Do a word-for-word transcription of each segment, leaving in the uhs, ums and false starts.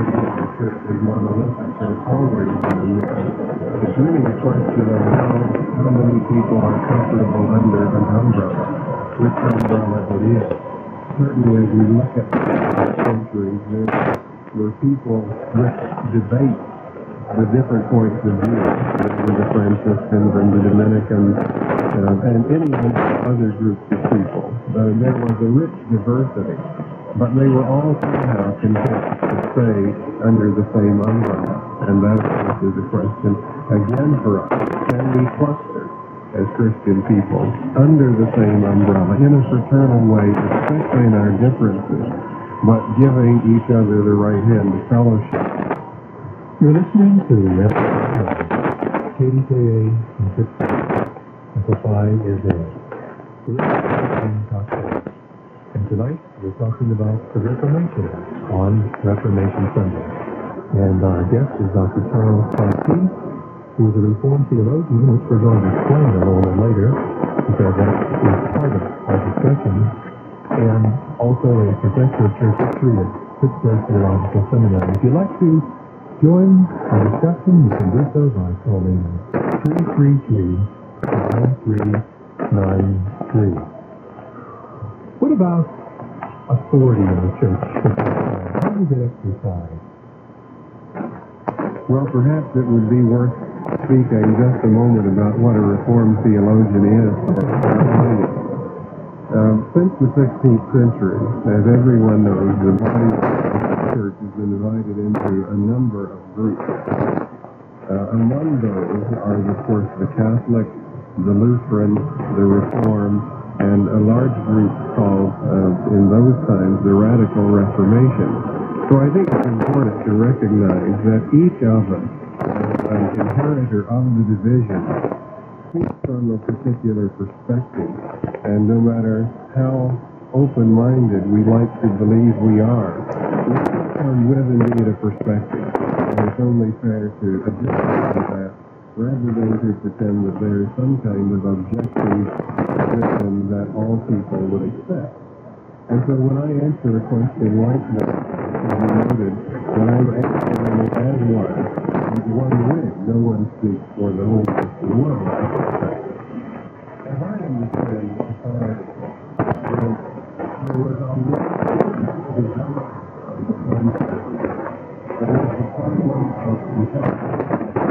the church is monolithic. There's always been. It's really a question of how, how many people are comfortable under an umbrella, which umbrella it is. Certainly, as we look at the centuries, there were people which debate the different points of view, the Franciscans and the Dominicans, uh, and any other groups of people. Uh, there was a rich diversity, but they were all somehow content to stay under the same umbrella. And that, of course, is a question, again, for us. Can we cluster as Christian people under the same umbrella in a fraternal way, especially in our differences, but giving each other the right hand to fellowship? You're listening to the episode of K D K A in Pittsburgh. Amplify is a Christian talk show. And tonight we're talking about the Reformation on Reformation Sunday. And our guest is Doctor Charles Parkey, who is a Reformed theologian, which we're going to explain a little bit later, because that is part of our discussion, and also a professor of church history at Pittsburgh Theological Seminary. If you'd like to join our discussion, you can do so by calling three three three, nine three nine three. What about authority in the church? How does it exercised? Well, perhaps it would be worth speaking just a moment about what a Reformed theologian is. Um, since the sixteenth century, as everyone knows, the body of the church has been divided into a number of groups. Uh, among those are, of course, the Catholic, the Lutheran, the Reformed, and a large group called, uh, in those times, the Radical Reformation. So I think it's important to recognize that each of us, as an inheritor of the division, speaks from a particular perspective, and no matter how open-minded we like to believe we are, we come with indeed a perspective, and it's only fair to adjust to that rather than to pretend that there is some kind of objective position that all people would accept. And so when I answer a question like that, as you noted, when I'm answering it as one, one way, no one speaks for the whole Christian world. As I understand authority, there was a lot of development of the concept, but it was the problem of intelligence.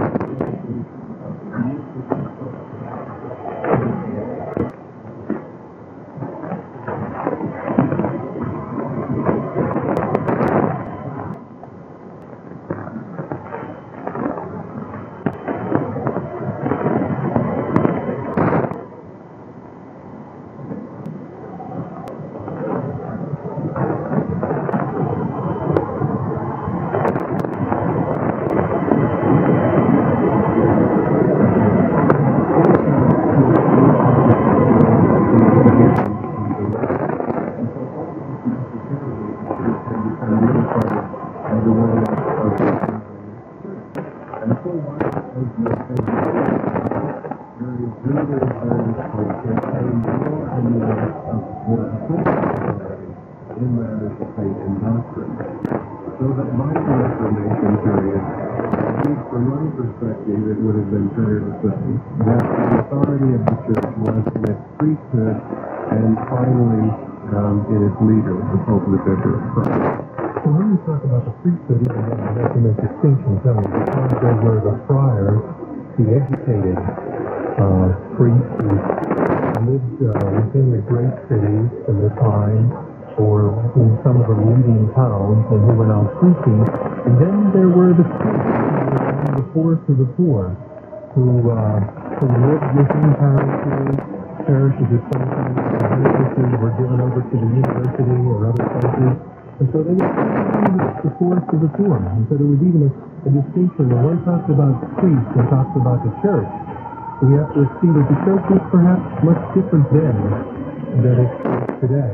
Leader, the Pope, the Vicar of Christ. So when we talk about the priesthood, even though we have to make distinctions, don't we? Because there were the friars, the educated uh, priests who lived uh, within the great cities of the time, or in some of the leading towns, and who were now preaching. And then there were the priests, who were the poorest of the poor, who, uh, who lived within parishes, parishes of some kind of parishes were given over to the university or other places. And so they were the poorest of the poor. And so there was even a, a distinction. When one talks about priests and talks about the church, we have to see that the church is perhaps much different then than it is today.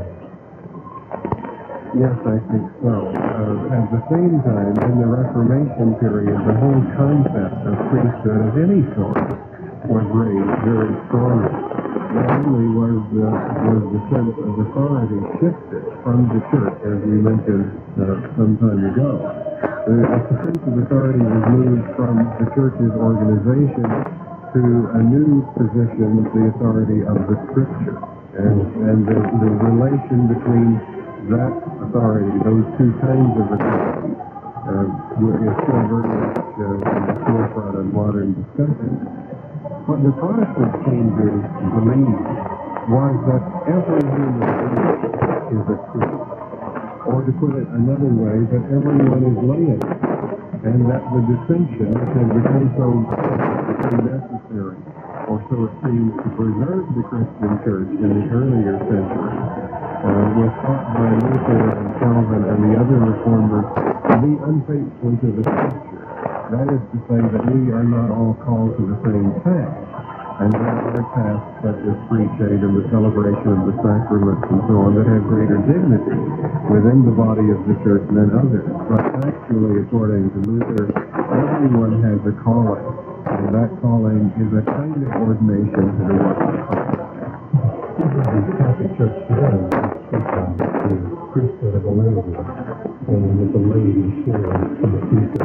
Yes, I think so. Uh, at the same time, in the Reformation period, the whole concept of priesthood of any sort was raised very strongly. Not only was the, was the sense of authority shifted from the church, as we mentioned uh, some time ago, The, the sense of authority was moved from the church's organization to a new position, the authority of the Scripture. And, and the, the relation between that authority, those two kinds of authority, uh, is still very much uh, in the forefront of modern discussion. What the Protestant came to believe was that every human being is a priest. Or to put it another way, that everyone is laity, and that the distinction which had become so necessary, or so it seems, to preserve the Christian church in the earlier century, uh, was taught by Luther and Calvin and the other reformers to be unfaithful to the Scripture. That is to say that we are not all called to the same task. And there are tasks such as preaching and the celebration of the sacraments and so on that have greater dignity within the body of the church than others. But actually, according to Luther, everyone has a calling, and that calling is a kind of ordination to the work of Christ. The Catholic Church today speaks about the priesthood of the laity, and that the laity shares in the priesthood